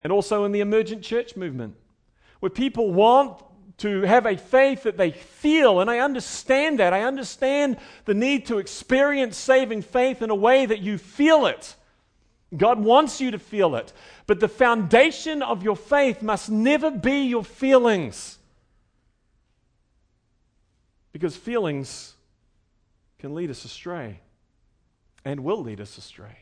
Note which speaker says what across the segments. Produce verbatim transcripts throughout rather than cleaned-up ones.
Speaker 1: and also in the emergent church movement, where people want to have a faith that they feel, and I understand that. I understand the need to experience saving faith in a way that you feel it. God wants you to feel it. But the foundation of your faith must never be your feelings. Because feelings can lead us astray and will lead us astray.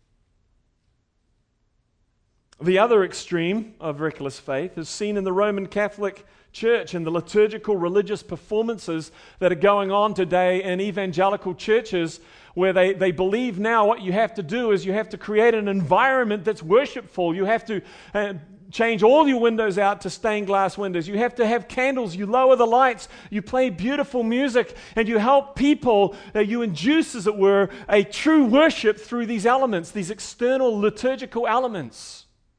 Speaker 1: The other extreme of reckless faith is seen in the Roman Catholic Church and the liturgical religious performances that are going on today in evangelical churches, where they, they believe now what you have to do is you have to create an environment that's worshipful. You have to uh, change all your windows out to stained glass windows. You have to have candles. You lower the lights. You play beautiful music, and you help people. Uh, you induce, as it were, a true worship through these elements, these external liturgical elements.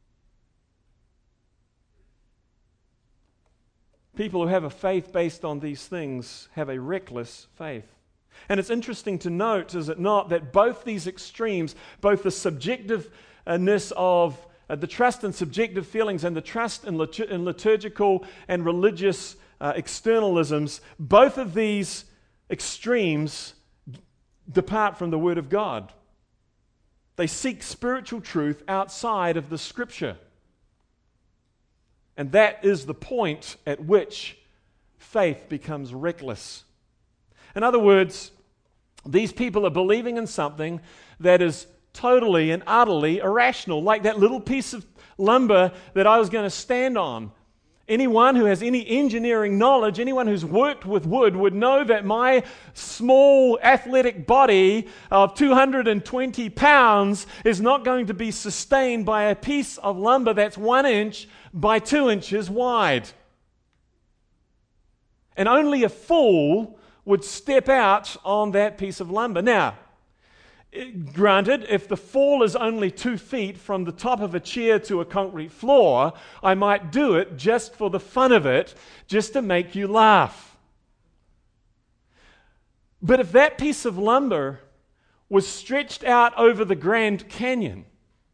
Speaker 1: People who have a faith based on these things have a reckless faith. And it's interesting to note, is it not, that both these extremes, both the subjectiveness of uh, the trust in subjective feelings and the trust in, lit- in liturgical and religious uh, externalisms, both of these extremes depart from the Word of God. They seek spiritual truth outside of the Scripture. And that is the point at which faith becomes reckless. In other words, these people are believing in something that is totally and utterly irrational, like that little piece of lumber that I was going to stand on. Anyone who has any engineering knowledge, anyone who's worked with wood, would know that my small athletic body of two hundred twenty pounds is not going to be sustained by a piece of lumber that's one inch by two inches wide. And only a fool would step out on that piece of lumber. Now, granted, if the fall is only two feet from the top of a chair to a concrete floor, I might do it just for the fun of it, just to make you laugh. But if that piece of lumber was stretched out over the Grand Canyon,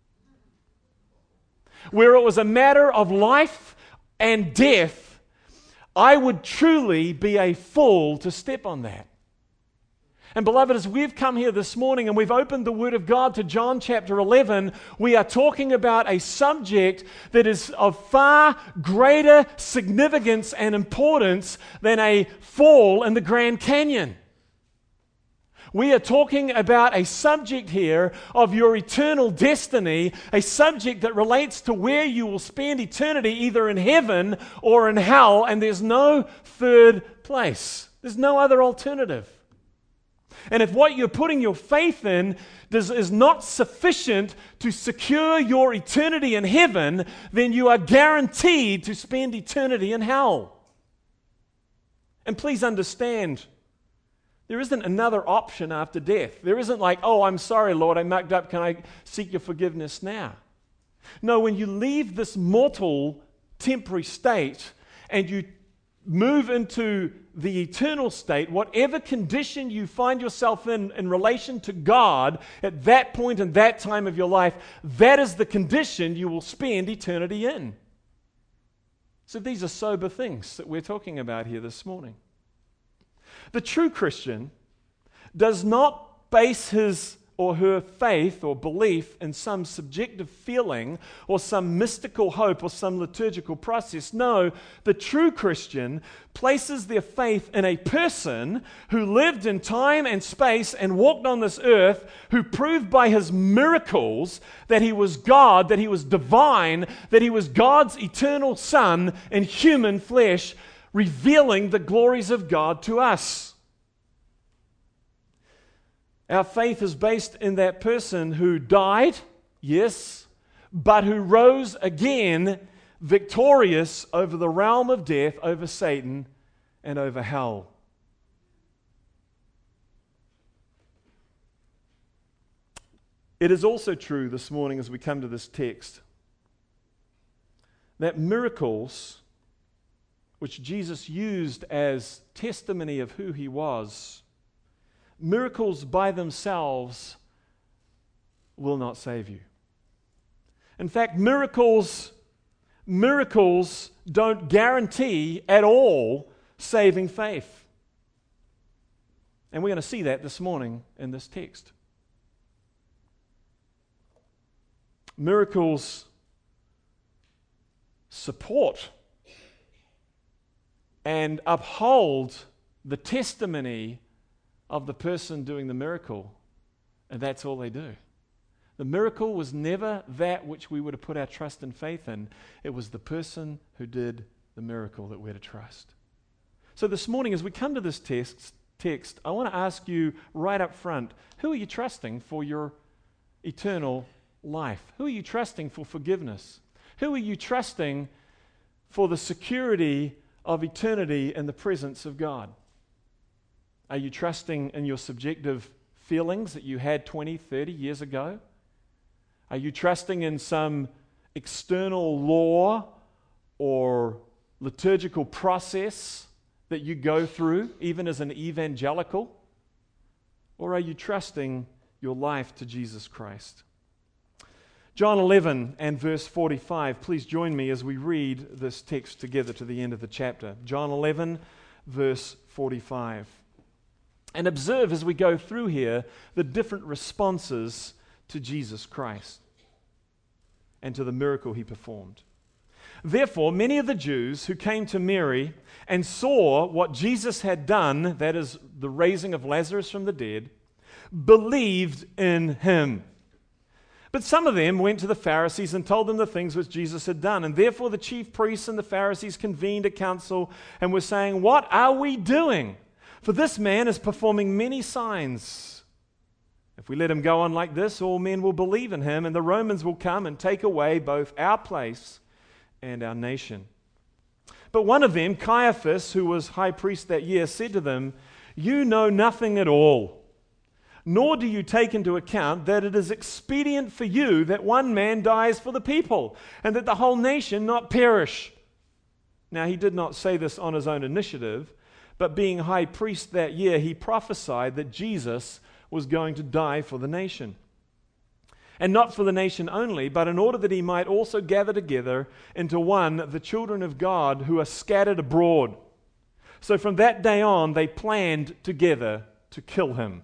Speaker 1: where it was a matter of life and death, I would truly be a fool to step on that. And beloved, as we've come here this morning and we've opened the Word of God to John chapter eleven, we are talking about a subject that is of far greater significance and importance than a fall in the Grand Canyon. We are talking about a subject here of your eternal destiny, a subject that relates to where you will spend eternity, either in heaven or in hell, and there's no third place. There's no other alternative. And if what you're putting your faith in does, is not sufficient to secure your eternity in heaven, then you are guaranteed to spend eternity in hell. And please understand, there isn't another option after death. There isn't like, oh, I'm sorry, Lord, I mucked up. Can I seek your forgiveness now? No, when you leave this mortal, temporary state and you move into the eternal state, whatever condition you find yourself in in relation to God at that point in that time of your life, that is the condition you will spend eternity in. So these are sober things that we're talking about here this morning. The true Christian does not base his or her faith or belief in some subjective feeling or some mystical hope or some liturgical process. No, the true Christian places their faith in a person who lived in time and space and walked on this earth, who proved by his miracles that he was God, that he was divine, that he was God's eternal Son in human flesh, revealing the glories of God to us. Our faith is based in that person who died, yes, but who rose again victorious over the realm of death, over Satan, and over hell. It is also true this morning as we come to this text that miracles, which Jesus used as testimony of who he was, miracles by themselves will not save you. In fact, miracles miracles don't guarantee at all saving faith. And we're going to see that this morning in this text. Miracles support and uphold the testimony of the person doing the miracle, and that's all they do. The miracle was never that which we were to put our trust and faith in. It was the person who did the miracle that we're to trust. So this morning, as we come to this text, text, I want to ask you right up front, who are you trusting for your eternal life? Who are you trusting for forgiveness? Who are you trusting for the security of eternity in the presence of God? Are you trusting in your subjective feelings that you had twenty, thirty years ago? Are you trusting in some external law or liturgical process that you go through, even as an evangelical? Or are you trusting your life to Jesus Christ? John eleven and verse forty-five. Please join me as we read this text together to the end of the chapter. John eleven, verse forty-five. And observe as we go through here the different responses to Jesus Christ and to the miracle he performed. Therefore, many of the Jews who came to Mary and saw what Jesus had done, that is, the raising of Lazarus from the dead, believed in him. But some of them went to the Pharisees and told them the things which Jesus had done. And therefore the chief priests and the Pharisees convened a council and were saying, "What are we doing? For this man is performing many signs. If we let him go on like this, all men will believe in him, and the Romans will come and take away both our place and our nation." But one of them, Caiaphas, who was high priest that year, said to them, "You know nothing at all, nor do you take into account that it is expedient for you that one man dies for the people, and that the whole nation not perish." Now he did not say this on his own initiative, but being high priest that year, he prophesied that Jesus was going to die for the nation. And not for the nation only, but in order that he might also gather together into one the children of God who are scattered abroad. So from that day on, they planned together to kill him.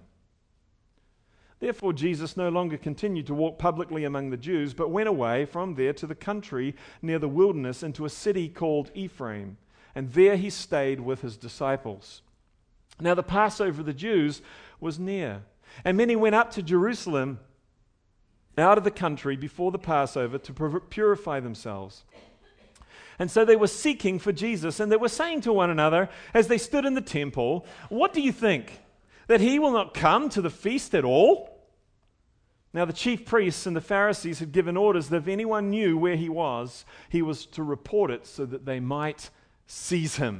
Speaker 1: Therefore Jesus no longer continued to walk publicly among the Jews, but went away from there to the country near the wilderness into a city called Ephraim. And there he stayed with his disciples. Now the Passover of the Jews was near, and many went up to Jerusalem out of the country before the Passover to purify themselves. And so they were seeking for Jesus, and they were saying to one another as they stood in the temple, "What do you think? That he will not come to the feast at all?" Now the chief priests and the Pharisees had given orders that if anyone knew where he was, he was to report it so that they might seize him.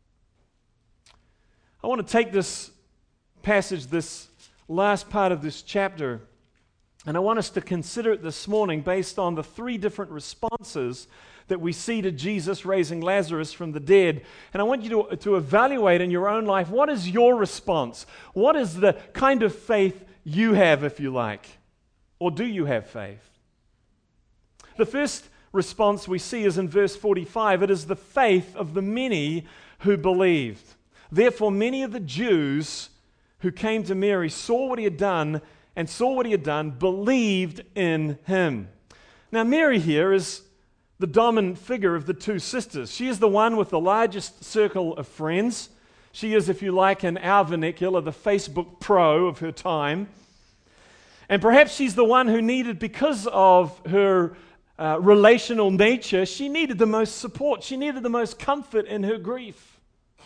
Speaker 1: I want to take this passage, this last part of this chapter, and I want us to consider it this morning based on the three different responses that we see to Jesus raising Lazarus from the dead. And I want you to, to evaluate in your own life, what is your response? What is the kind of faith you have, if you like? Or do you have faith? The first response we see is in verse forty-five. It is the faith of the many who believed. Therefore, many of the Jews who came to Mary saw what he had done and saw what he had done, believed in him. Now, Mary here is the dominant figure of the two sisters. She is the one with the largest circle of friends. She is, if you like, in our vernacular, the Facebook pro of her time. And perhaps she's the one who needed, because of her uh, relational nature, she needed the most support. She needed the most comfort in her grief.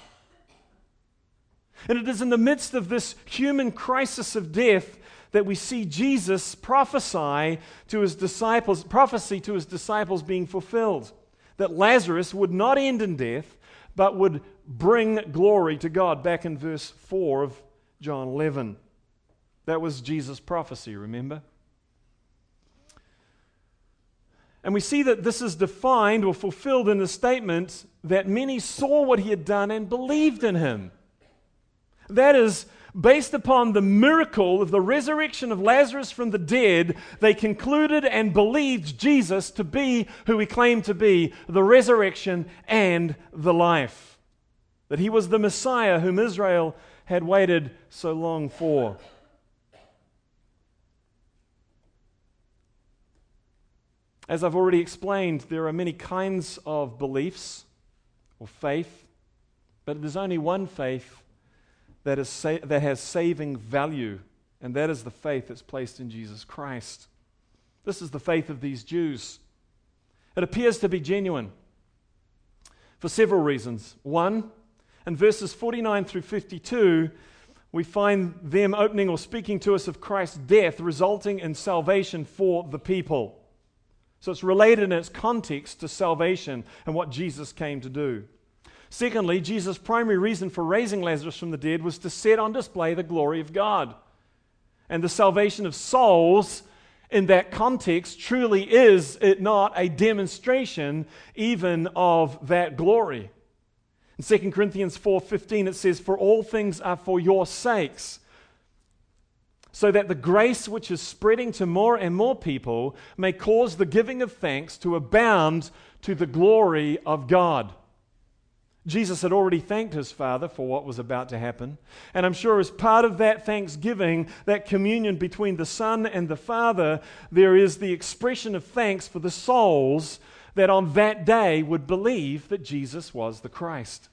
Speaker 1: And it is in the midst of this human crisis of death that we see Jesus prophesy to his disciples, prophecy to his disciples being fulfilled, that Lazarus would not end in death, but would bring glory to God, back in verse four of John eleven. That was Jesus' prophecy, remember? And we see that this is defined or fulfilled in the statement that many saw what he had done and believed in him. That is Based upon the miracle of the resurrection of Lazarus from the dead, they concluded and believed Jesus to be who he claimed to be, the resurrection and the life. That he was the Messiah whom Israel had waited so long for. As I've already explained, there are many kinds of beliefs or faith, but there's only one faith that is sa- that has saving value, and that is the faith that's placed in Jesus Christ. This is the faith of these Jews. It appears to be genuine for several reasons. One, in verses forty-nine through fifty-two, we find them opening or speaking to us of Christ's death resulting in salvation for the people. So it's related in its context to salvation and what Jesus came to do. Secondly, Jesus' primary reason for raising Lazarus from the dead was to set on display the glory of God. And the salvation of souls in that context truly is it not a demonstration even of that glory. In Second Corinthians four fifteen it says, "For all things are for your sakes, so that the grace which is spreading to more and more people may cause the giving of thanks to abound to the glory of God." Jesus had already thanked his Father for what was about to happen. And I'm sure as part of that thanksgiving, that communion between the Son and the Father, there is the expression of thanks for the souls that on that day would believe that Jesus was the Christ.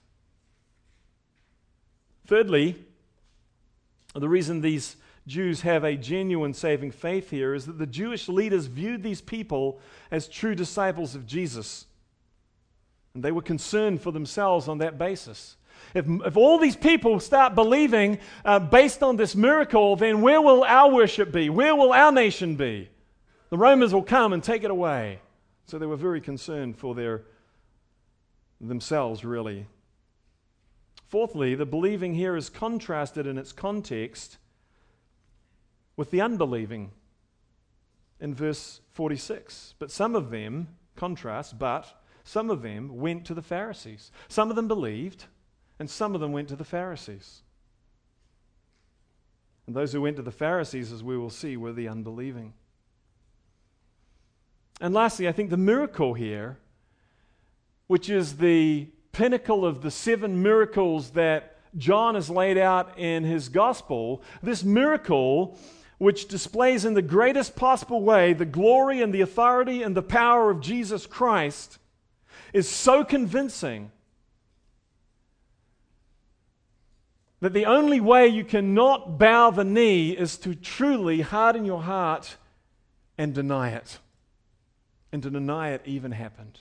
Speaker 1: Thirdly, the reason these Jews have a genuine saving faith here is that the Jewish leaders viewed these people as true disciples of Jesus. And they were concerned for themselves on that basis. If, if all these people start believing uh, based on this miracle, then where will our worship be? Where will our nation be? The Romans will come and take it away. So they were very concerned for their themselves, really. Fourthly, the believing here is contrasted in its context with the unbelieving in verse forty-six. But some of them, contrast, but some of them went to the Pharisees. Some of them believed, and some of them went to the Pharisees. And those who went to the Pharisees, as we will see, were the unbelieving. And lastly, I think the miracle here, which is the pinnacle of the seven miracles that John has laid out in his gospel, this miracle, which displays in the greatest possible way the glory and the authority and the power of Jesus Christ, is so convincing that the only way you cannot bow the knee is to truly harden your heart and deny it, and to deny it even happened.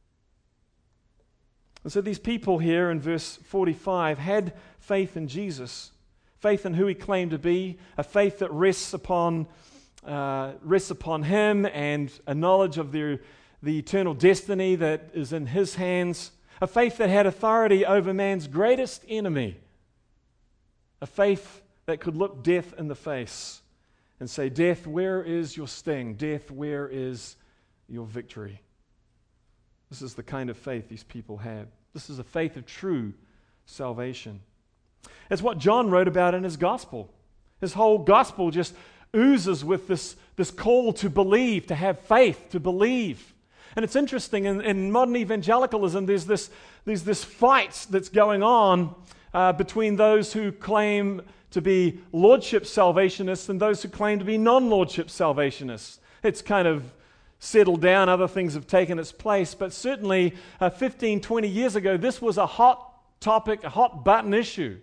Speaker 1: And so these people here in verse forty-five had faith in Jesus, faith in who he claimed to be, a faith that rests upon uh, rests upon him, and a knowledge of their the eternal destiny that is in his hands, a faith that had authority over man's greatest enemy, a faith that could look death in the face and say, "Death, where is your sting? Death, where is your victory?" This is the kind of faith these people had. This is a faith of true salvation. It's what John wrote about in his gospel. His whole gospel just oozes with this, this call to believe, to have faith, to believe. And it's interesting, in, in modern evangelicalism, there's this, there's this fight that's going on uh, between those who claim to be lordship salvationists and those who claim to be non-lordship salvationists. It's kind of settled down, other things have taken its place, but certainly uh, fifteen, twenty years ago, this was a hot topic, a hot button issue.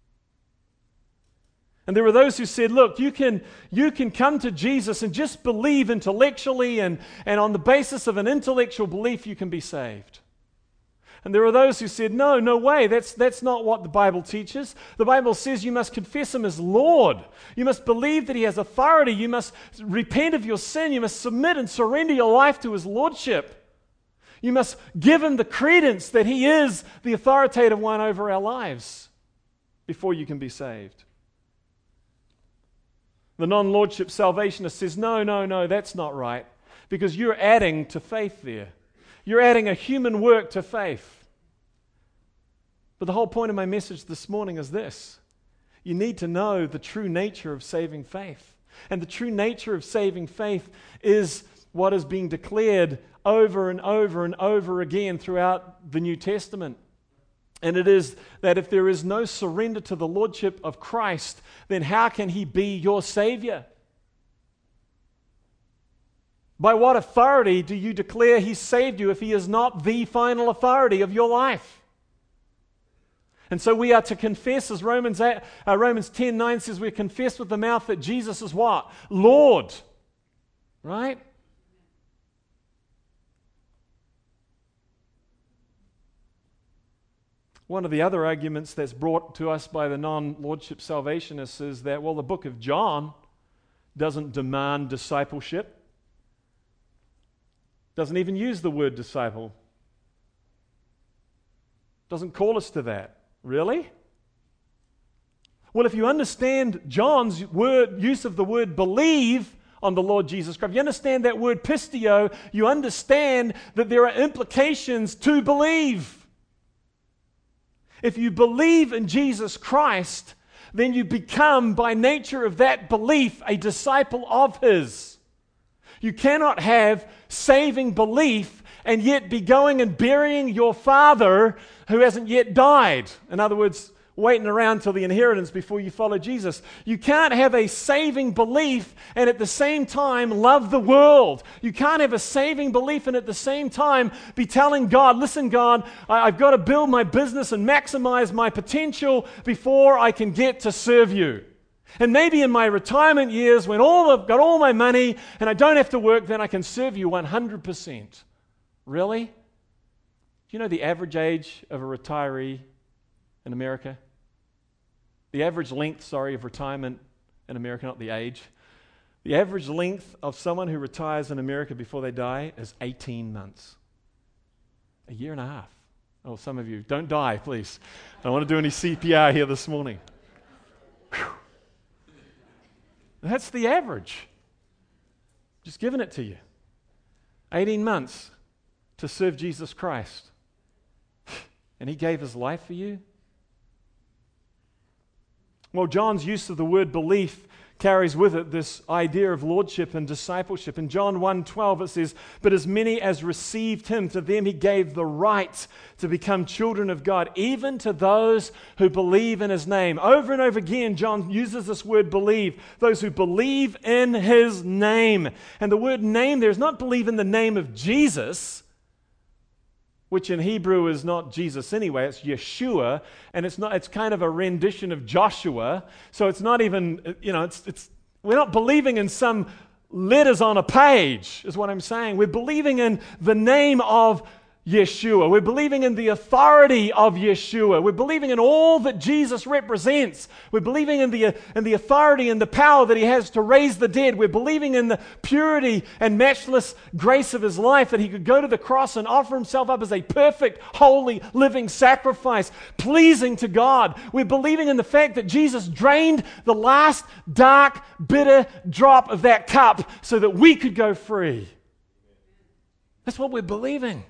Speaker 1: And there were those who said, look, you can, you can come to Jesus and just believe intellectually, and, and on the basis of an intellectual belief you can be saved. And there were those who said, no, no way, that's, that's not what the Bible teaches. The Bible says you must confess him as Lord. You must believe that he has authority. You must repent of your sin. You must submit and surrender your life to his lordship. You must give him the credence that he is the authoritative one over our lives before you can be saved. The non-lordship salvationist says, no, no, no, that's not right, because you're adding to faith there. You're adding a human work to faith. But the whole point of my message this morning is this. You need to know the true nature of saving faith. And the true nature of saving faith is what is being declared over and over and over again throughout the New Testament. And it is that if there is no surrender to the lordship of Christ, then how can he be your Savior? By what authority do you declare he saved you if he is not the final authority of your life? And so we are to confess, as Romans eight, uh, Romans ten nine says, we confess with the mouth that Jesus is what? Lord. Right? One of the other arguments that's brought to us by the non-lordship salvationists is that, well, the book of John doesn't demand discipleship. Doesn't even use the word disciple. Doesn't call us to that. Really? Well, if you understand John's word, use of the word believe on the Lord Jesus Christ, if you understand that word pistio, you understand that there are implications to believe. If you believe in Jesus Christ, then you become, by nature of that belief, a disciple of His. You cannot have saving belief and yet be going and burying your father who hasn't yet died. In other words, waiting around till the inheritance before you follow Jesus. You can't have a saving belief and at the same time love the world. You can't have a saving belief and at the same time be telling God, listen, God, I, I've got to build my business and maximize my potential before I can get to serve you. And maybe in my retirement years, when all I've got all my money and I don't have to work, then I can serve you one hundred percent. Really? Do you know the average age of a retiree in America? The average length, sorry, of retirement in America, not the age. The average length of someone who retires in America before they die is eighteen months. A year and a half. Oh, some of you, don't die, please. I don't want to do any C P R here this morning. Whew. That's the average. Just giving it to you. eighteen months to serve Jesus Christ. And He gave His life for you. Well, John's use of the word belief carries with it this idea of lordship and discipleship. In John one twelve it says, "But as many as received Him, to them He gave the right to become children of God, even to those who believe in His name." Over and over again, John uses this word believe. Those who believe in His name. And the word name there is not believe in the name of Jesus, which in Hebrew is not Jesus anyway, it's Yeshua, and it's not. It's kind of a rendition of Joshua, so it's not even, you know, it's it's we're not believing in some letters on a page, is what I'm saying. We're believing in the name of Yeshua. We're believing in the authority of Yeshua. We're believing in all that Jesus represents. We're believing in the, in the authority and the power that He has to raise the dead. We're believing in the purity and matchless grace of His life, that He could go to the cross and offer Himself up as a perfect, holy, living sacrifice, pleasing to God. We're believing in the fact that Jesus drained the last dark, bitter drop of that cup so that we could go free. That's what we're believing.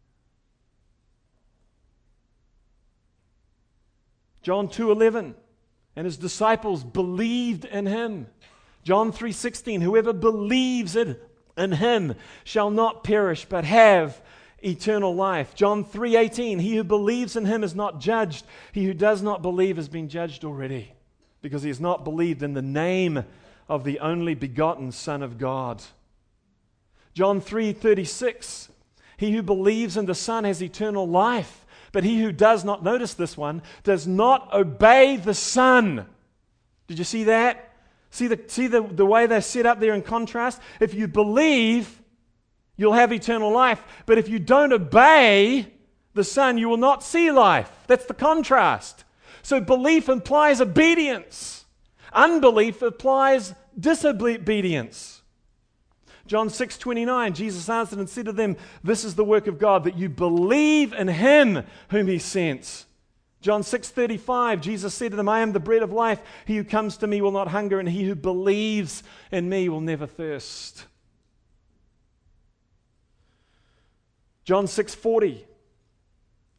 Speaker 1: John two eleven, and His disciples believed in Him. John three sixteen, whoever believes in, in Him shall not perish but have eternal life. John three eighteen, he who believes in Him is not judged. He who does not believe has been judged already, because he has not believed in the name of the only begotten Son of God. John three thirty-six, he who believes in the Son has eternal life. But he who does not, notice this one, does not obey the Son. Did you see that? See the see the, the way they're set up there in contrast? If you believe, you'll have eternal life. But if you don't obey the Son, you will not see life. That's the contrast. So belief implies obedience. Unbelief implies disobedience. John six twenty-nine, Jesus answered and said to them, "This is the work of God, that you believe in Him whom He sent." John six thirty-five, Jesus said to them, "I am the bread of life. He who comes to me will not hunger, and he who believes in me will never thirst." John six forty,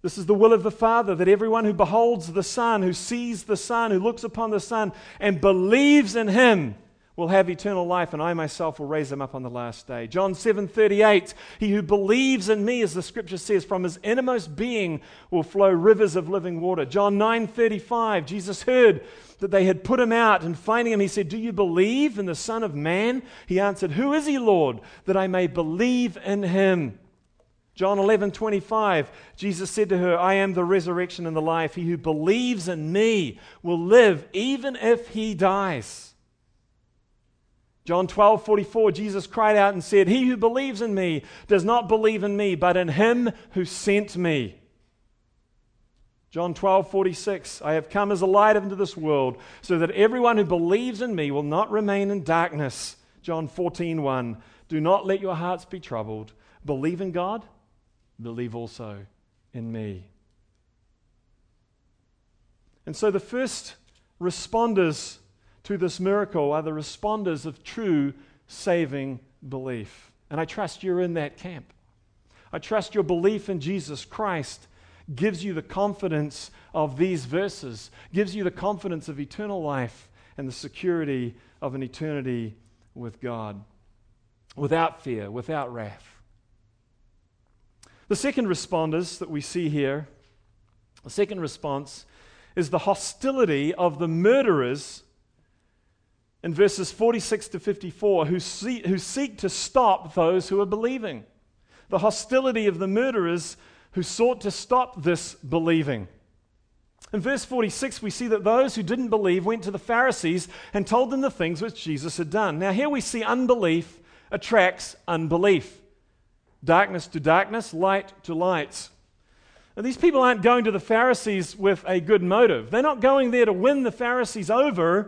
Speaker 1: This is the will of the Father, that everyone who beholds the Son, who sees the Son, who looks upon the Son, and believes in Him will have eternal life, and I myself will raise him up on the last day. John seven thirty-eight, he who believes in me, as the Scripture says, from his innermost being will flow rivers of living water. John nine thirty-five, Jesus heard that they had put him out, and finding him, he said, do you believe in the Son of Man? He answered, who is he, Lord, that I may believe in him? John eleven twenty-five, Jesus said to her, I am the resurrection and the life. He who believes in me will live even if he dies. John twelve forty-four, Jesus cried out and said, he who believes in me does not believe in me, but in him who sent me. John twelve forty-six, I have come as a light into this world, so that everyone who believes in me will not remain in darkness. John fourteen one, do not let your hearts be troubled. Believe in God, believe also in me. And so the first responders to this miracle are the responders of true saving belief. And I trust you're in that camp. I trust your belief in Jesus Christ gives you the confidence of these verses, gives you the confidence of eternal life and the security of an eternity with God, without fear, without wrath. The second responders that we see here, the second response, is the hostility of the murderers in verses forty-six to fifty-four, who, see, who seek to stop those who are believing. The hostility of the murderers who sought to stop this believing. In verse forty-six, we see that those who didn't believe went to the Pharisees and told them the things which Jesus had done. Now here we see unbelief attracts unbelief. Darkness to darkness, light to light. Now, these people aren't going to the Pharisees with a good motive. They're not going there to win the Pharisees over.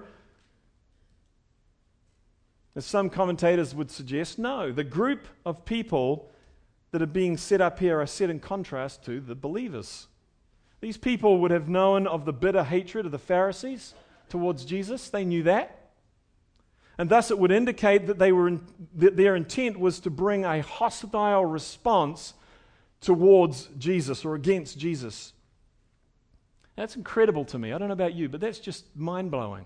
Speaker 1: As some commentators would suggest, no. The group of people that are being set up here are set in contrast to the believers. These people would have known of the bitter hatred of the Pharisees towards Jesus. They knew that. And thus it would indicate that, they were in, that their intent was to bring a hostile response towards Jesus or against Jesus. That's incredible to me. I don't know about you, but that's just mind-blowing.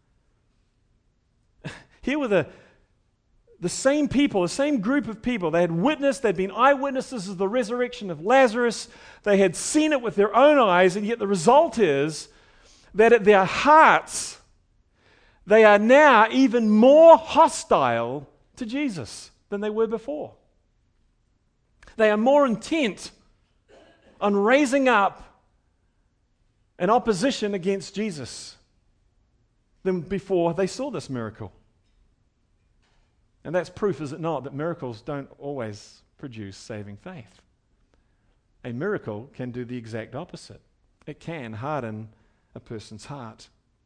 Speaker 1: Here were the, the same people, the same group of people. They had witnessed, they'd been eyewitnesses of the resurrection of Lazarus. They had seen it with their own eyes, and yet the result is that at their hearts, they are now even more hostile to Jesus than they were before. They are more intent on raising up an opposition against Jesus than before they saw this miracle. And that's proof, is it not, that miracles don't always produce saving faith. A miracle can do the exact opposite. It can harden a person's heart.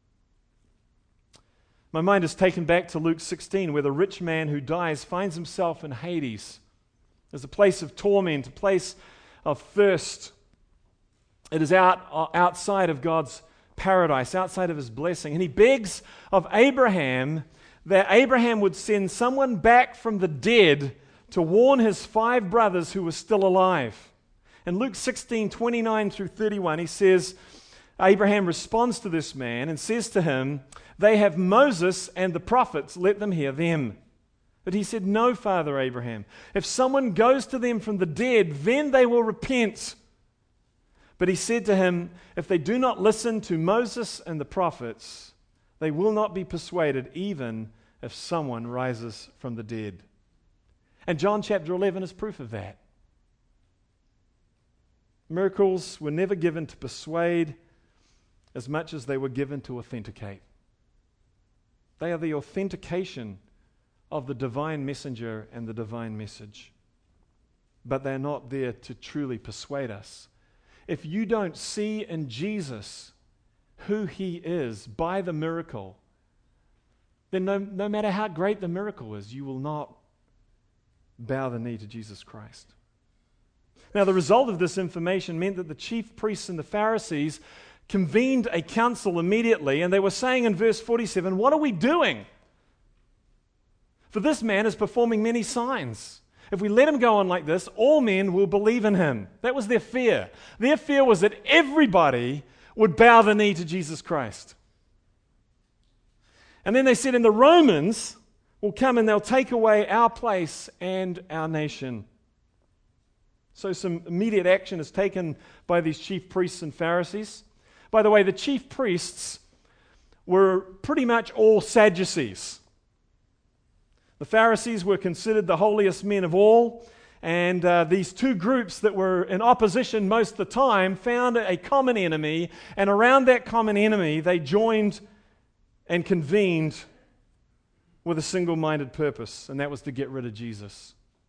Speaker 1: My mind is taken back to Luke sixteen, where the rich man who dies finds himself in Hades. There's a place of torment, a place of thirst. It is out, outside of God's paradise, outside of his blessing. And he begs of Abraham that Abraham would send someone back from the dead to warn his five brothers who were still alive. In Luke sixteen, twenty-nine through thirty-one, he says, Abraham responds to this man and says to him, they have Moses and the prophets, let them hear them. But he said, no, Father Abraham. If someone goes to them from the dead, then they will repent. But he said to him, if they do not listen to Moses and the prophets, they will not be persuaded, even if someone rises from the dead. And John chapter eleven is proof of that. Miracles were never given to persuade as much as they were given to authenticate. They are the authentication of the divine messenger and the divine message. But they're not there to truly persuade us. If you don't see in Jesus who he is by the miracle, then no, no matter how great the miracle is, you will not bow the knee to Jesus Christ. Now, the result of this information meant that the chief priests and the Pharisees convened a council immediately, and they were saying in verse forty-seven, what are we doing? For this man is performing many signs. If we let him go on like this, all men will believe in him. That was their fear. Their fear was that everybody would bow the knee to Jesus Christ. And then they said, and the Romans will come and they'll take away our place and our nation. So some immediate action is taken by these chief priests and Pharisees. By the way, the chief priests were pretty much all Sadducees. The Pharisees were considered the holiest men of all, and uh, these two groups that were in opposition most of the time found a common enemy, and around that common enemy they joined and convened with a single-minded purpose, and that was to get rid of Jesus.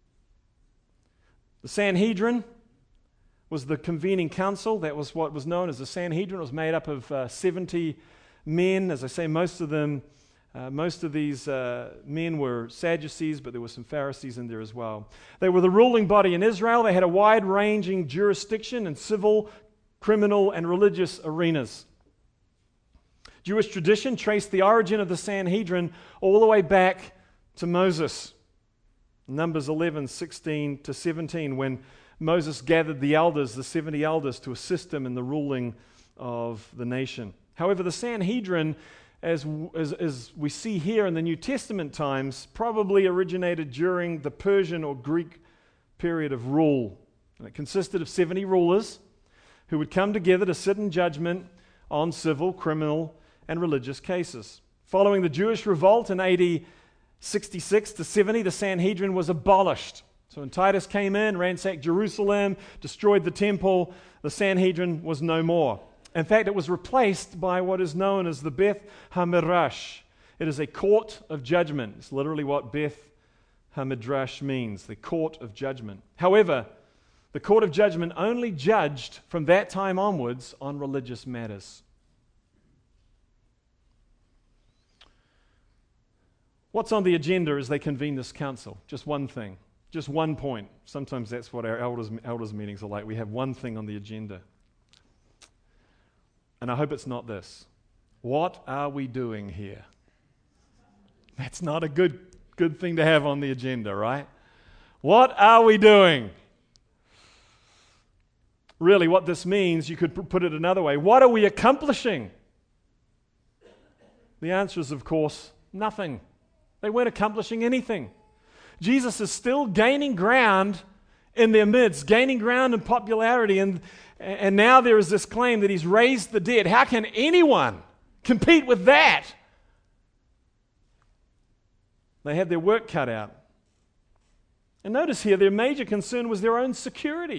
Speaker 1: The Sanhedrin was the convening council. That was what was known as the Sanhedrin. It was made up of uh, seventy men. As I say, most of them Uh, most of these uh, men were Sadducees, but there were some Pharisees in there as well. They were the ruling body in Israel. They had a wide-ranging jurisdiction in civil, criminal, and religious arenas. Jewish tradition traced the origin of the Sanhedrin all the way back to Moses. Numbers eleven, sixteen to seventeen, when Moses gathered the elders, the seventy elders, to assist him in the ruling of the nation. However, the Sanhedrin, As, as, as we see here in the New Testament times, probably originated during the Persian or Greek period of rule. And it consisted of seventy rulers who would come together to sit in judgment on civil, criminal, and religious cases. Following the Jewish revolt in A D sixty-six to seventy, the Sanhedrin was abolished. So when Titus came in, ransacked Jerusalem, destroyed the temple, the Sanhedrin was no more. In fact, it was replaced by what is known as the Beth HaMidrash. It is a court of judgment. It's literally what Beth HaMidrash means, the court of judgment. However, the court of judgment only judged from that time onwards on religious matters. What's on the agenda as they convene this council? Just one thing, just one point. Sometimes that's what our elders, elders meetings are like. We have one thing on the agenda. And I hope it's not this. What are we doing here? That's not a good, good thing to have on the agenda, right? What are we doing? Really, what this means, you could put it another way. What are we accomplishing? The answer is, of course, nothing. They weren't accomplishing anything. Jesus is still gaining ground in their midst, gaining ground in popularity, and And now there is this claim that he's raised the dead. How can anyone compete with that? They had their work cut out. And notice here, their major concern was their own security.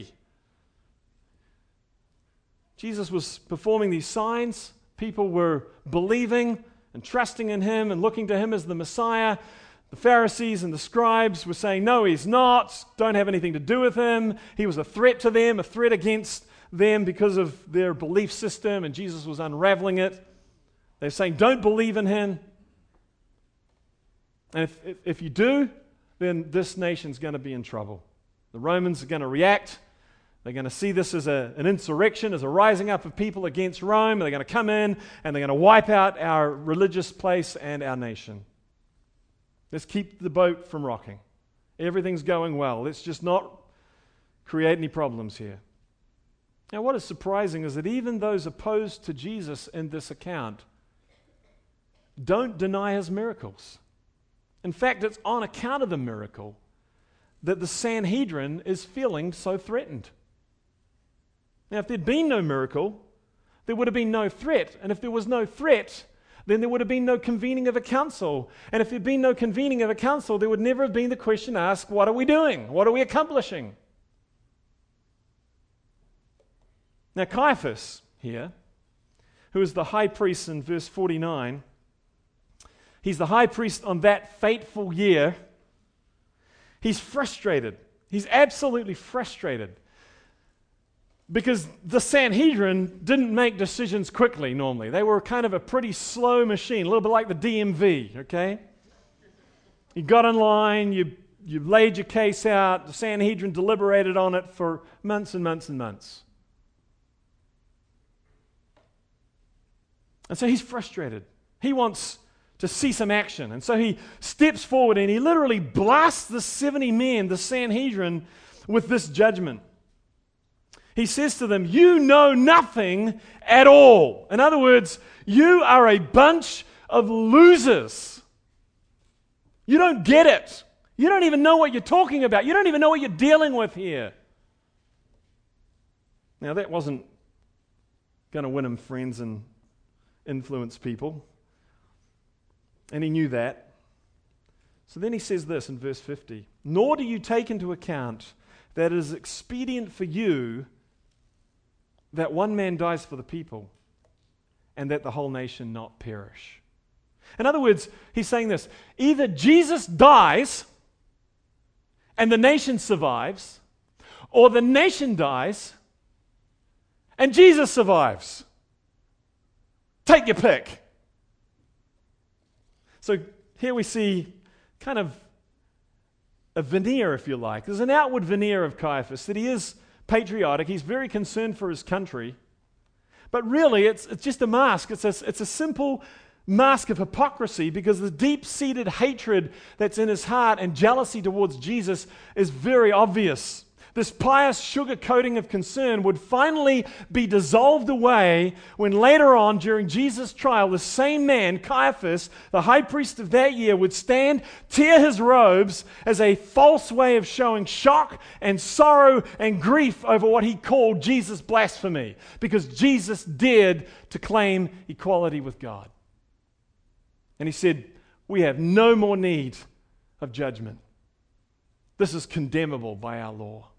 Speaker 1: Jesus was performing these signs. People were believing and trusting in him and looking to him as the Messiah. The Pharisees and the scribes were saying, no, he's not. Don't have anything to do with him. He was a threat to them, a threat against them because of their belief system, and Jesus was unraveling it. They're saying, don't believe in him. And if, if, if you do, then this nation's going to be in trouble. The Romans are going to react. They're going to see this as a, an insurrection, as a rising up of people against Rome. They're going to come in and they're going to wipe out our religious place and our nation. Let's keep the boat from rocking. Everything's going well. Let's just not create any problems here. Now, what is surprising is that even those opposed to Jesus in this account don't deny his miracles. In fact, it's on account of the miracle that the Sanhedrin is feeling so threatened. Now, if there'd been no miracle, there would have been no threat. And if there was no threat, then there would have been no convening of a council. And if there'd been no convening of a council, there would never have been the question asked, what are we doing? What are we accomplishing? Now, Caiaphas here, who is the high priest in verse forty-nine, he's the high priest on that fateful year. He's frustrated. He's absolutely frustrated because the Sanhedrin didn't make decisions quickly normally. They were kind of a pretty slow machine, a little bit like the D M V, okay? You got in line, you, you laid your case out, the Sanhedrin deliberated on it for months and months and months. And so he's frustrated. He wants to see some action. And so he steps forward and he literally blasts the seventy men, the Sanhedrin, with this judgment. He says to them, "You know nothing at all." In other words, you are a bunch of losers. You don't get it. You don't even know what you're talking about. You don't even know what you're dealing with here. Now, that wasn't going to win him friends and influence people. And he knew that. So then he says this in verse fifty, "Nor do you take into account that it is expedient for you that one man dies for the people, and that the whole nation not perish." In other words, he's saying this: either Jesus dies and the nation survives, or the nation dies and Jesus survives. Take your pick. So here we see kind of a veneer, if you like. There's an outward veneer of Caiaphas, that he is patriotic, he's very concerned for his country, but really it's, it's just a mask. It's a, it's a simple mask of hypocrisy, because the deep-seated hatred that's in his heart and jealousy towards Jesus is very obvious. This pious sugar-coating of concern would finally be dissolved away when later on, during Jesus' trial, the same man, Caiaphas, the high priest of that year, would stand, tear his robes as a false way of showing shock and sorrow and grief over what he called Jesus' blasphemy, because Jesus dared to claim equality with God. And he said, "We have no more need of judgment. This is condemnable by our law."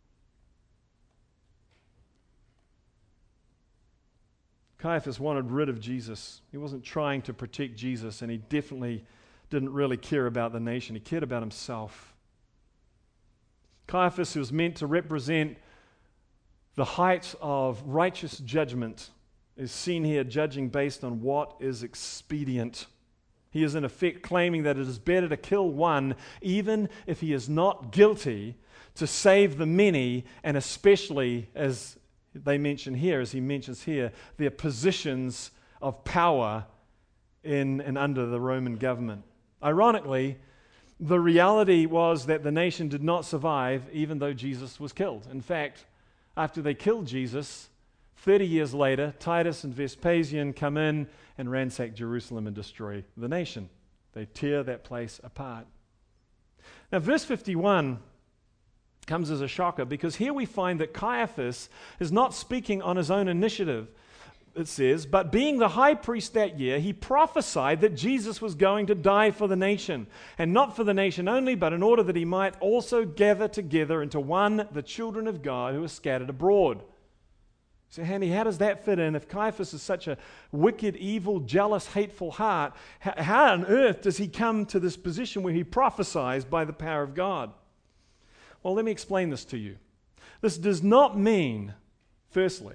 Speaker 1: Caiaphas wanted rid of Jesus. He wasn't trying to protect Jesus, and he definitely didn't really care about the nation. He cared about himself. Caiaphas, who was meant to represent the height of righteous judgment, is seen here judging based on what is expedient. He is in effect claiming that it is better to kill one, even if he is not guilty, to save the many, and especially, as they mention here, as he mentions here, their positions of power in and under the Roman government. Ironically, the reality was that the nation did not survive even though Jesus was killed. In fact, after they killed Jesus, thirty years later, Titus and Vespasian come in and ransack Jerusalem and destroy the nation. They tear that place apart. Now, verse fifty-one comes as a shocker, because here we find that Caiaphas is not speaking on his own initiative. It says, "But being the high priest that year, he prophesied that Jesus was going to die for the nation, and not for the nation only, but in order that he might also gather together into one the children of God who are scattered abroad." So, Handy, how does that fit in? If Caiaphas is such a wicked, evil, jealous, hateful heart, how, how on earth does he come to this position where he prophesies by the power of God? Well, let me explain this to you. This does not mean, firstly,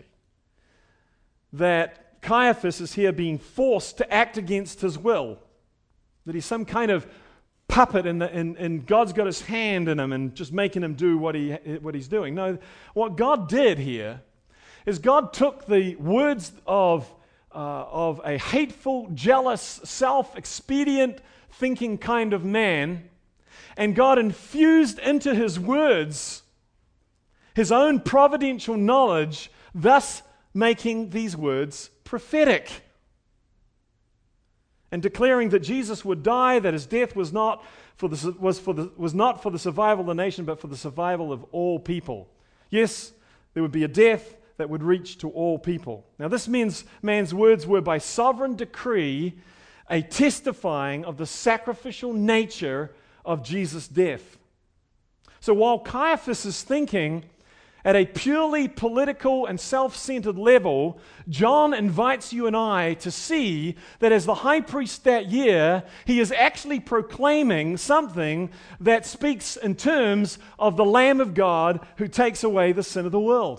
Speaker 1: that Caiaphas is here being forced to act against his will, that he's some kind of puppet and, and, and God's got his hand in him and just making him do what he what he's doing. No, what God did here is God took the words of, uh, of a hateful, jealous, self-expedient thinking kind of man, and God infused into his words his own providential knowledge, thus making these words prophetic, and declaring that Jesus would die, that his death was not for the, was for the, was not for the survival of the nation, but for the survival of all people. Yes, there would be a death that would reach to all people. Now, this man's, man's words were by sovereign decree a testifying of the sacrificial nature of Jesus' death. So while Caiaphas is thinking at a purely political and self-centered level, John invites you and I to see that as the high priest that year, he is actually proclaiming something that speaks in terms of the Lamb of God who takes away the sin of the world.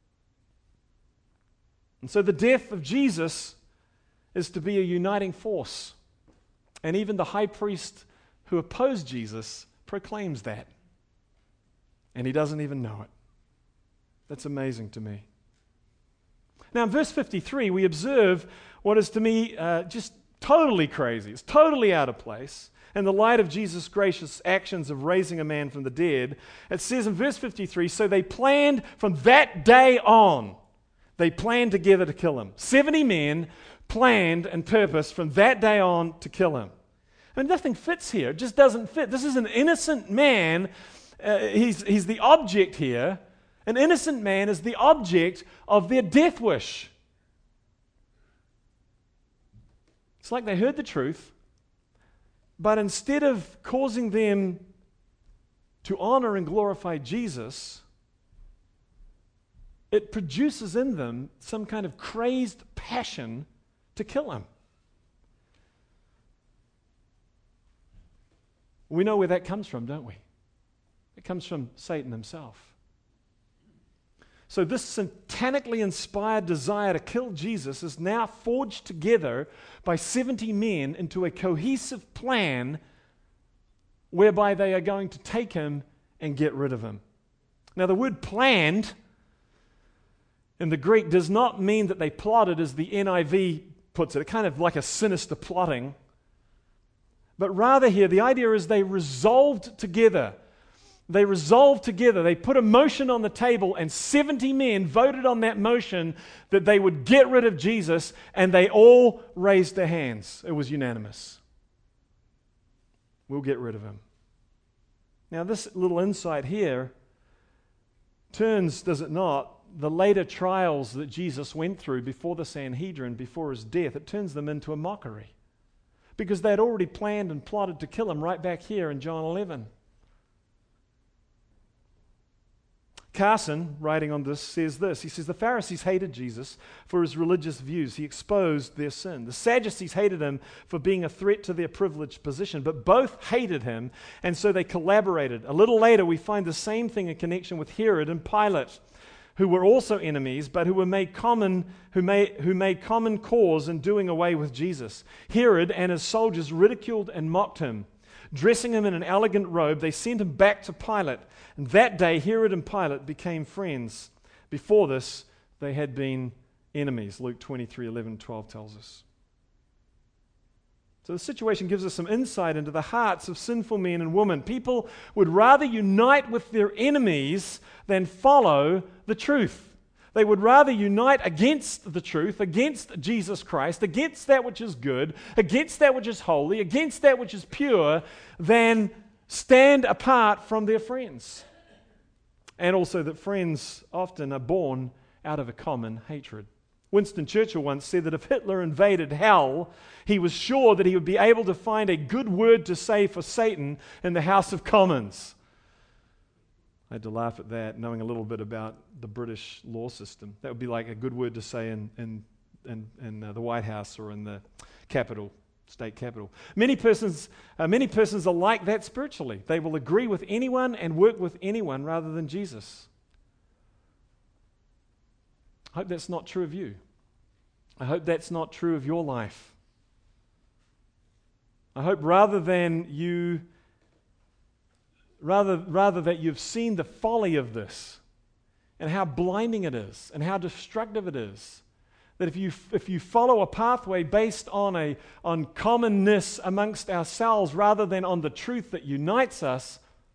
Speaker 1: And so the death of Jesus is to be a uniting force. And even the high priest who opposed Jesus proclaims that. And he doesn't even know it. That's amazing to me. Now in verse fifty-three, we observe what is to me uh, just totally crazy. It's totally out of place. In the light of Jesus' gracious actions of raising a man from the dead, it says in verse fifty-three, so they planned from that day on, they planned together to kill him. seventy men planned and purposed from that day on to kill him. And nothing fits here. It just doesn't fit. This is an innocent man. Uh, he's, he's the object here. An innocent man is the object of their death wish. It's like they heard the truth, but instead of causing them to honor and glorify Jesus, it produces in them some kind of crazed passion to kill him. We know where that comes from, don't we? It comes from Satan himself. So this satanically inspired desire to kill Jesus is now forged together by seventy men into a cohesive plan whereby they are going to take him and get rid of him. Now the word planned in the Greek does not mean that they plotted as the N I V puts it, it kind of like a sinister plotting. But rather here the idea is they resolved together. They resolved together. They put a motion on the table and seventy men voted on that motion that they would get rid of Jesus, and they all raised their hands. It was unanimous. We'll get rid of him. Now this little insight here turns, does it not, the later trials that Jesus went through before the Sanhedrin, before his death, it turns them into a mockery. Because they had already planned and plotted to kill him right back here in John eleven. Carson, writing on this, says this. He says, the Pharisees hated Jesus for his religious views. He exposed their sin. The Sadducees hated him for being a threat to their privileged position, but both hated him, and so they collaborated. A little later, we find the same thing in connection with Herod and Pilate, who were also enemies, but who were made common, who made, who made common cause in doing away with Jesus. Herod and his soldiers ridiculed and mocked him. Dressing him in an elegant robe, they sent him back to Pilate. And that day, Herod and Pilate became friends. Before this, they had been enemies. Luke twenty-three, eleven, twelve tells us. So the situation gives us some insight into the hearts of sinful men and women. People would rather unite with their enemies than follow the truth. They would rather unite against the truth, against Jesus Christ, against that which is good, against that which is holy, against that which is pure, than stand apart from their friends. And also that friends often are born out of a common hatred. Winston Churchill once said that if Hitler invaded hell, he was sure that he would be able to find a good word to say for Satan in the House of Commons. I had to laugh at that, knowing a little bit about the British law system. That would be like a good word to say in, in, in, in uh, the White House or in the capital, state capital. Many persons, uh, many persons are like that spiritually. They will agree with anyone and work with anyone rather than Jesus. I hope that's not true of you. I hope that's not true of your life. I hope rather than you Rather, rather that you've seen the folly of this and how blinding it is and how destructive it is, that if you if you follow a pathway based on a on commonness amongst ourselves rather than on the truth that unites us,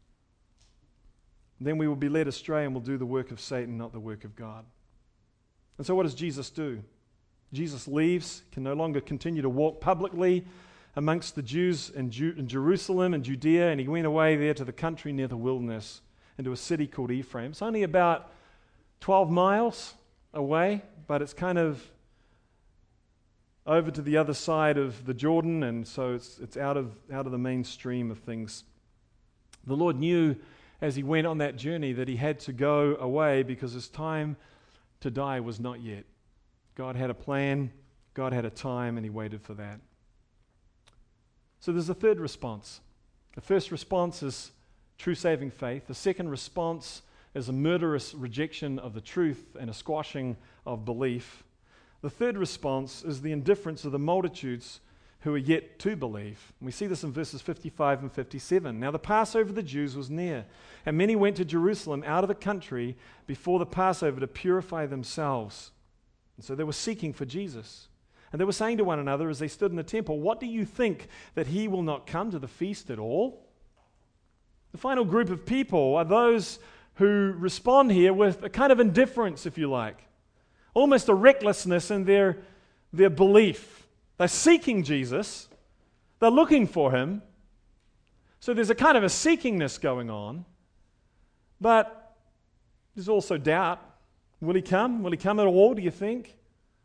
Speaker 1: then we will be led astray and will do the work of Satan, not the work of God. And so what does Jesus do? Jesus leaves, can no longer continue to walk publicly amongst the Jews in, Ju- in Jerusalem and Judea, and he went away there to the country near the wilderness, into a city called Ephraim. It's only about twelve miles away, but it's kind of over to the other side of the Jordan, and so it's it's out of out of the mainstream of things. The Lord knew as he went on that journey that he had to go away because his time to die was not yet. God had a plan, God had a time, and he waited for that. So there's a third response. The first response is true saving faith. The second response is a murderous rejection of the truth and a squashing of belief. The third response is the indifference of the multitudes who are yet to believe. And we see this in verses fifty-five and fifty-seven. Now the Passover of the Jews was near, and many went to Jerusalem out of the country before the Passover to purify themselves. And so they were seeking for Jesus. And they were saying to one another as they stood in the temple, "What do you think, that he will not come to the feast at all?" The final group of people are those who respond here with a kind of indifference, if you like, almost a recklessness in their, their belief. They're seeking Jesus. They're looking for him. So there's a kind of a seekingness going on. But there's also doubt. Will he come? Will he come at all, do you think?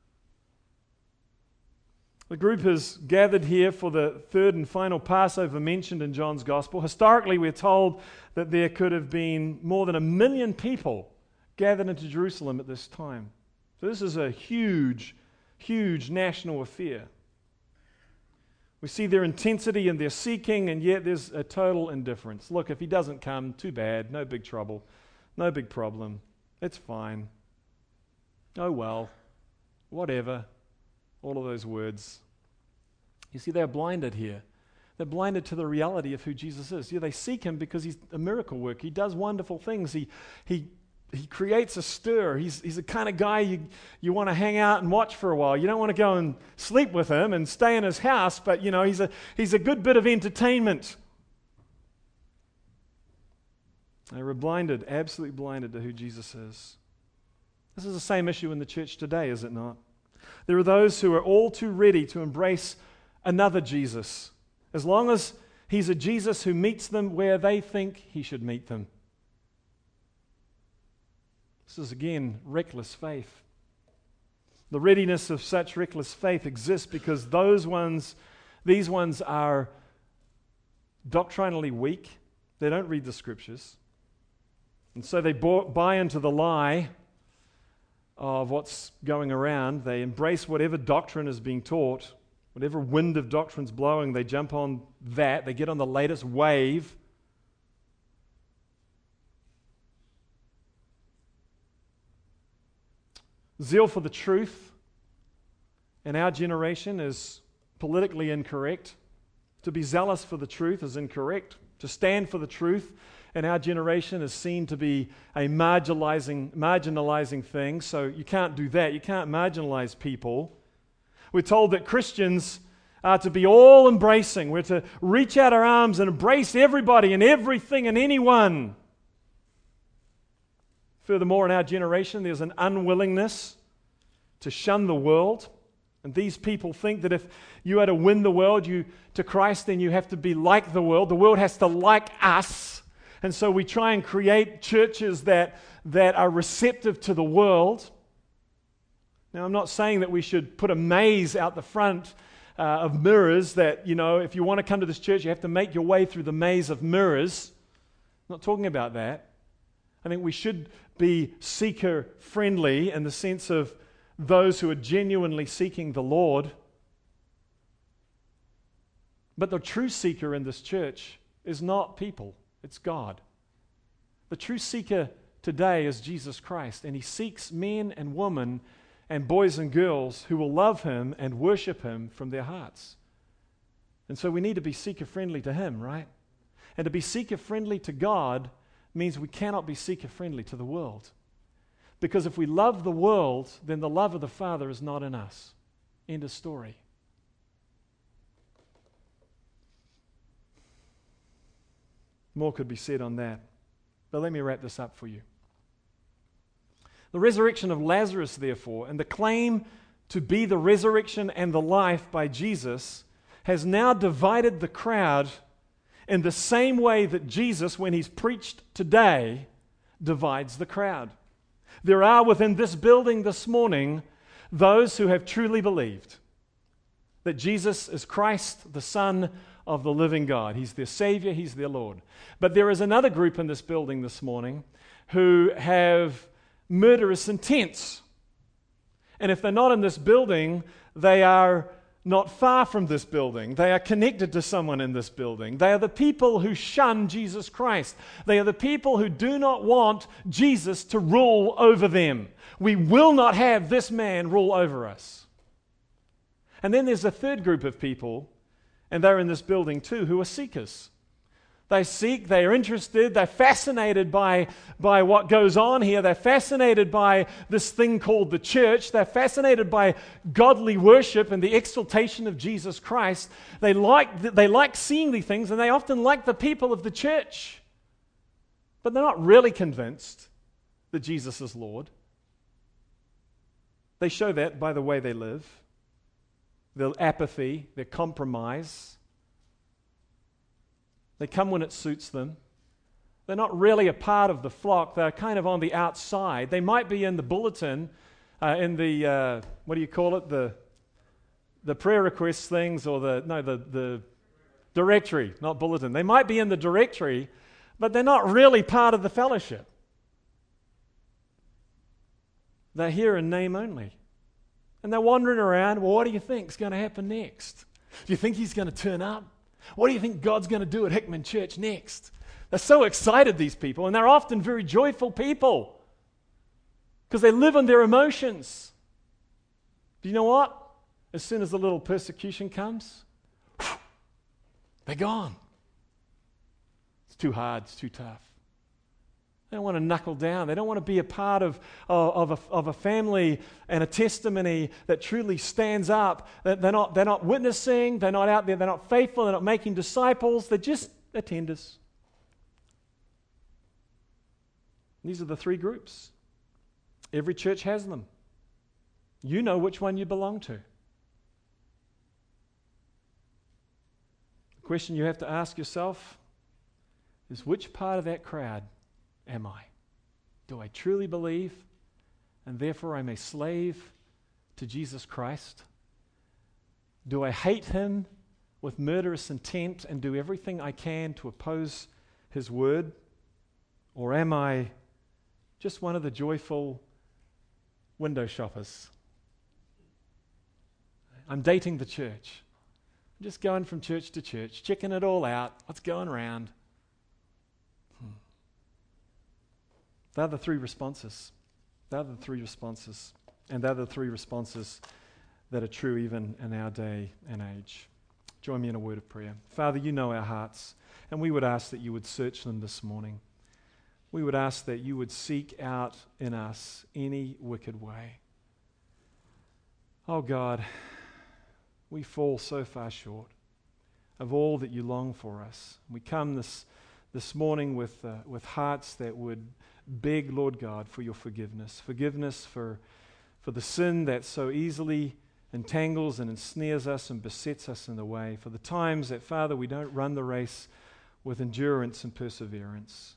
Speaker 1: The group has gathered here for the third and final Passover mentioned in John's Gospel. Historically, we're told that there could have been more than a million people gathered into Jerusalem at this time. So this is a huge, huge national affair. We see their intensity and their seeking, and yet there's a total indifference. Look, if he doesn't come, too bad, no big trouble, no big problem. It's fine. Oh well, whatever. All of those words. You see, they're blinded here. They're blinded to the reality of who Jesus is. Yeah, they seek him because he's a miracle worker. He does wonderful things. He he he creates a stir. He's he's the kind of guy you, you want to hang out and watch for a while. You don't want to go and sleep with him and stay in his house, but you know, he's a he's a good bit of entertainment. They were blinded, absolutely blinded to who Jesus is. This is the same issue in the church today, is it not? There are those who are all too ready to embrace another Jesus, as long as he's a Jesus who meets them where they think he should meet them. This is, again, reckless faith. The readiness of such reckless faith exists because those ones, these ones are doctrinally weak. They don't read the Scriptures. And so they buy into the lie of what's going around. They embrace whatever doctrine is being taught, whatever wind of doctrine's blowing, they jump on that, they get on the latest wave. Zeal for the truth in our generation is politically incorrect. To be zealous for the truth is incorrect. To stand for the truth in our generation is seen to be a marginalizing, marginalizing thing, so you can't do that. You can't marginalize people. We're told that Christians are to be all-embracing. We're to reach out our arms and embrace everybody and everything and anyone. Furthermore, in our generation, there's an unwillingness to shun the world. And these people think that if you are to win the world you to Christ, then you have to be like the world. The world has to like us. And so we try and create churches that, that are receptive to the world. Now, I'm not saying that we should put a maze out the front uh, of mirrors that, you know, if you want to come to this church, you have to make your way through the maze of mirrors. I'm not talking about that. I think we should be seeker-friendly in the sense of those who are genuinely seeking the Lord. But the true seeker in this church is not people. It's God. The true seeker today is Jesus Christ, and he seeks men and women and boys and girls who will love him and worship him from their hearts. And so we need to be seeker-friendly to him, right? And to be seeker-friendly to God means we cannot be seeker-friendly to the world. Because if we love the world, then the love of the Father is not in us. End of story. More could be said on that. But let me wrap this up for you. The resurrection of Lazarus, therefore, and the claim to be the resurrection and the life by Jesus has now divided the crowd in the same way that Jesus, when he's preached today, divides the crowd. There are within this building this morning those who have truly believed that Jesus is Christ, the Son of the living God. He's their Savior, he's their Lord. But there is another group in this building this morning who have murderous intents. And if they're not in this building, they are not far from this building. They are connected to someone in this building. They are the people who shun Jesus Christ. They are the people who do not want Jesus to rule over them. We will not have this man rule over us. And then there's a third group of people, and they're in this building too, who are seekers. They seek, they're interested, they're fascinated by, by what goes on here. They're fascinated by this thing called the church. They're fascinated by godly worship and the exaltation of Jesus Christ. They like, they like seeing these things, and they often like the people of the church. But they're not really convinced that Jesus is Lord. They show that by the way they live, their apathy, their compromise. They come when it suits them. They're not really a part of the flock. They're kind of on the outside. They might be in the bulletin, uh, in the, uh, what do you call it, the the prayer request things, or the, no, the, the directory, not bulletin. They might be in the directory, but they're not really part of the fellowship. They're here in name only. And they're wandering around. Well, what do you think is going to happen next? Do you think he's going to turn up? What do you think God's going to do at Hickman Church next? They're so excited, these people, and they're often very joyful people because they live on their emotions. Do you know what? As soon as a little persecution comes, they're gone. It's too hard. It's too tough. They don't want to knuckle down. They don't want to be a part of, of, of, a, of a family and a testimony that truly stands up. They're not, they're not witnessing. They're not out there. They're not faithful. They're not making disciples. They're just attenders. These are the three groups. Every church has them. You know which one you belong to. The question you have to ask yourself is, which part of that crowd am I? Do I truly believe, and therefore I'm a slave to Jesus Christ? Do I hate him with murderous intent and do everything I can to oppose his word? Or am I just one of the joyful window shoppers? I'm dating the church. I'm just going from church to church, checking it all out, what's going around. They're the three responses. They're the three responses. And they're the three responses that are true even in our day and age. Join me in a word of prayer. Father, you know our hearts, and we would ask that you would search them this morning. We would ask that you would seek out in us any wicked way. Oh God, we fall so far short of all that you long for us. We come this this morning with uh, with hearts that would beg, Lord God, for your forgiveness. Forgiveness for, for the sin that so easily entangles and ensnares us and besets us in the way. For the times that, Father, we don't run the race with endurance and perseverance.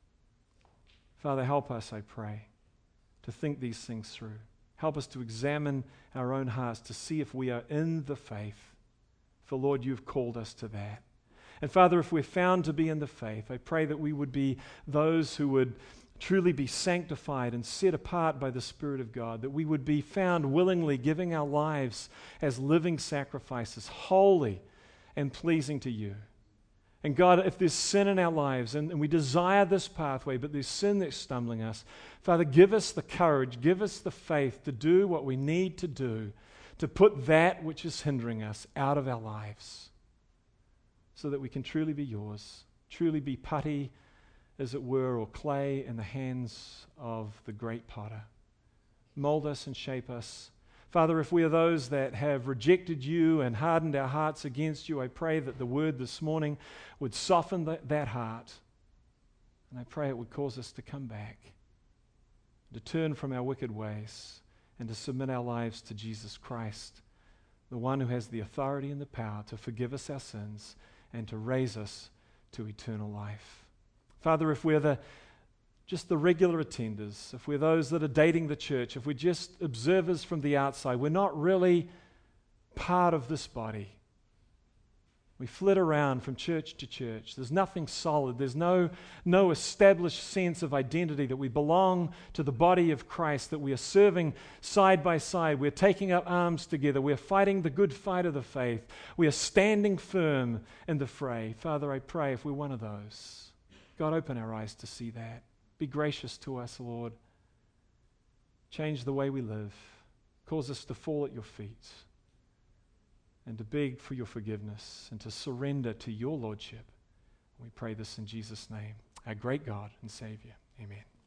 Speaker 1: Father, help us, I pray, to think these things through. Help us to examine our own hearts to see if we are in the faith. For, Lord, you've called us to that. And Father, if we're found to be in the faith, I pray that we would be those who would truly be sanctified and set apart by the Spirit of God, that we would be found willingly giving our lives as living sacrifices, holy and pleasing to you. And God, if there's sin in our lives, and, and we desire this pathway, but there's sin that's stumbling us, Father, give us the courage, give us the faith to do what we need to do, to put that which is hindering us out of our lives, so that we can truly be yours, truly be putty, as it were, or clay in the hands of the great potter. Mold us and shape us. Father, if we are those that have rejected you and hardened our hearts against you, I pray that the word this morning would soften that, that heart. And I pray it would cause us to come back, to turn from our wicked ways, and to submit our lives to Jesus Christ, the one who has the authority and the power to forgive us our sins and to raise us to eternal life. Father, if we're the just the regular attenders, if we're those that are dating the church, if we're just observers from the outside, we're not really part of this body. We flit around from church to church. There's nothing solid. There's no, no established sense of identity that we belong to the body of Christ, that we are serving side by side. We're taking up arms together. We're fighting the good fight of the faith. We are standing firm in the fray. Father, I pray if we're one of those, God, open our eyes to see that. Be gracious to us, Lord. Change the way we live. Cause us to fall at your feet and to beg for your forgiveness and to surrender to your lordship We pray this in Jesus' name, our great God and Savior. Amen.